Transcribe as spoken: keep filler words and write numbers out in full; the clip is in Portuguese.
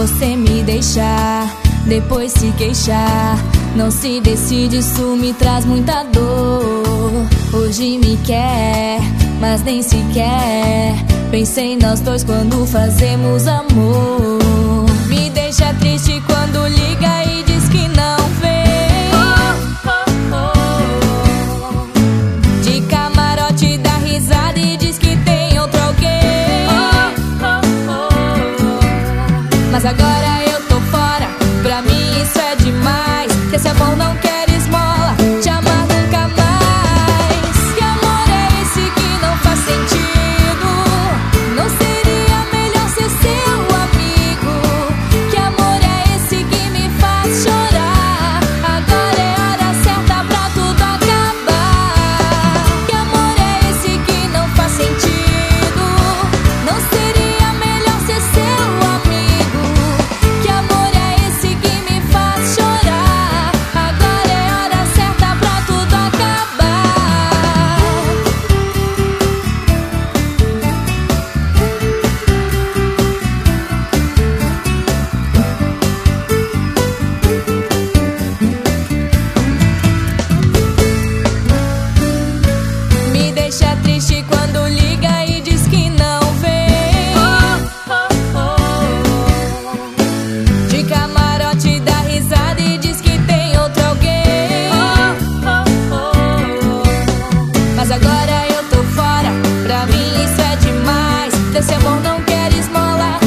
você me deixar, depois se queixar. Não se decide, isso me traz muita dor. Hoje me quer, mas nem sequer pensei nós dois quando fazemos amor. Me deixa triste quando liga e diz que não vem. Oh, oh, oh. De camarote dá risada e diz que tem outro alguém. Oh, oh, oh. Mas agora eu tô fora, pra mim isso é demais. Que esse amor não quer esmola, te amar nunca mais. Que amor é esse que não faz sentido? Não seria melhor ser seu amigo? Que amor é esse que me faz chorar? Agora é hora certa pra tudo acabar. Que amor é esse que não faz sentido? Não seria melhor ser seu amigo? Que amor é esse que me faz chorar? Agora é hora certa pra tudo acabar. Me deixa triste quando liga e diz que não vem. Oh, oh, oh. De camarote dá risada e diz que tem outro alguém. Oh, oh, oh. Mas agora eu tô fora, pra mim isso é demais. Desse amor não quer esmola,